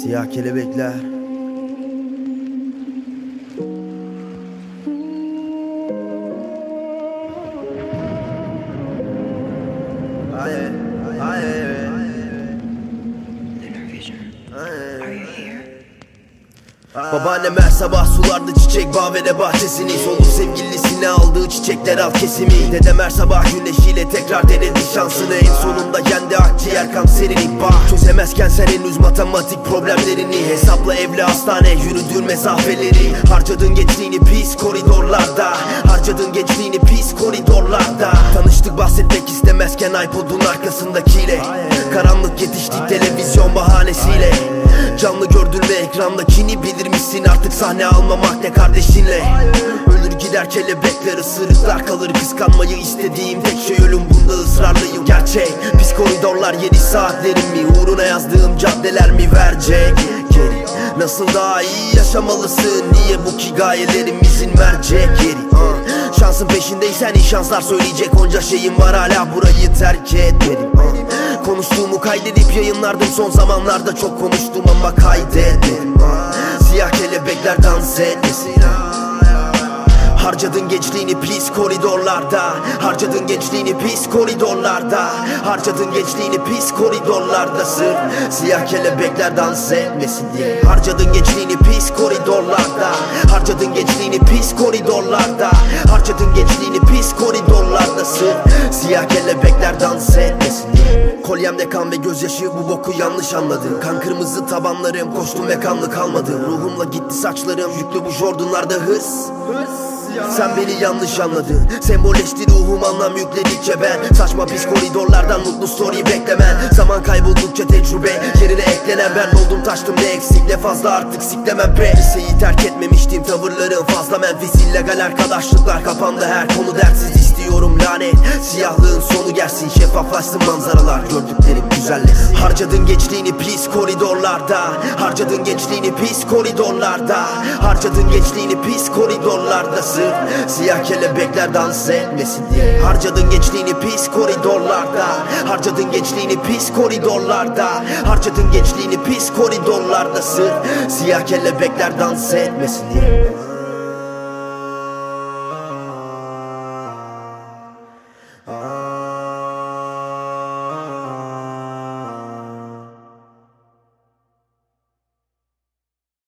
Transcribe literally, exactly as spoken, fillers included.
Siyah kelebekler. Aye, aye, babaannem her sabah sulardı çiçek bağ ve de bahçesini. Soldu sevgilisine aldığı çiçekler alt kesimi. Dedem her sabah güneşiyle tekrar denedi şansını. En sonunda yendi akciğer kanserini. Bak çözemezken sen henüz matematik problemlerini. Hesapla evle hastane yürüdüğün mesafeleri. Harcadığın gençliğini pis koridorlarda. Harcadığın gençliğini pis koridorlarda. Tanıştık bahsetmek istemezken iPod'un arkasındakiyle. Karanlık yetiştik televizyon bahanesiyle. Canlı gördün ve ekrandakini bilir misin? Artık sahne almamak ne kardeşinle. Ölür gider kelebekler, ısırıklar kalır. Kıskanmayı istediğim tek şey ölüm, bunda ısrarlıyım. Gerçek pis koridorlar yedi saatlerim mi? Uğruna yazdığım caddeler mi verecek geri? Nasıl daha iyi yaşamalısın? Niye bu ki gayelerimizin mercek yeri? uh. Şansın peşindeysen iyi şanslar söyleyecek onca şeyim var, hala burayı terk etmedim. uh. Konuştuğumu kaydedip yayınlardım son zamanlarda. Çok konuştum ama kaydetmedim. uh. Siyah kelebekler dans etmesin. Harcadın gençliğini pis koridorlarda. Harcadın gençliğini pis koridorlarda. Harcadın gençliğini pis koridorlarda. Sırf siyah kelebekler dans etmesin diye. Harcadın gençliğini pis koridorlarda. Harcadın gençliğini pis koridorlarda. Harcadın gençliğini pis koridorlarda. Sırf siyah kelebekler dans etmesin diye. Kolyemde kan ve gözyaşı, bu boku yanlış anladın. Kan kırmızı tabanlarım, koştum ve kanlı kalmadım. Ruhumla gitti saçlarım, yüklü bu Jordan'larda hırs. Sen beni yanlış anladın. Sembolleşti ruhum anlam yükledikçe ben. Saçma pis koridorlardan mutlu story beklemen. Zaman kayboldukça tecrübe yerine eklenen ben oldum, taştım ne eksik ne fazla artık siklemem be. Liseyi terk etmemiştim, tavırlarım fazla Memphis. illegal arkadaşlıklar kapandı, her konu dertsiz istiyorum lanet. Siyahlığın sonu gelsin, şeffaflaşsın manzaralar, gördüklerim güzelleşsin. Harcadın gençliğini pis koridorlarda. Harcadın gençliğini pis koridorlarda. Harcadın gençliğini pis koridorlarda. Sırf siyah kelebekler dans etmesin diye. Harcadın gençliğini pis koridorlarda. Harcadın gençliğini pis koridorlarda. Harcadın gençliğini pis koridorlarda. Sırf siyah kelebekler dans etmesin diye.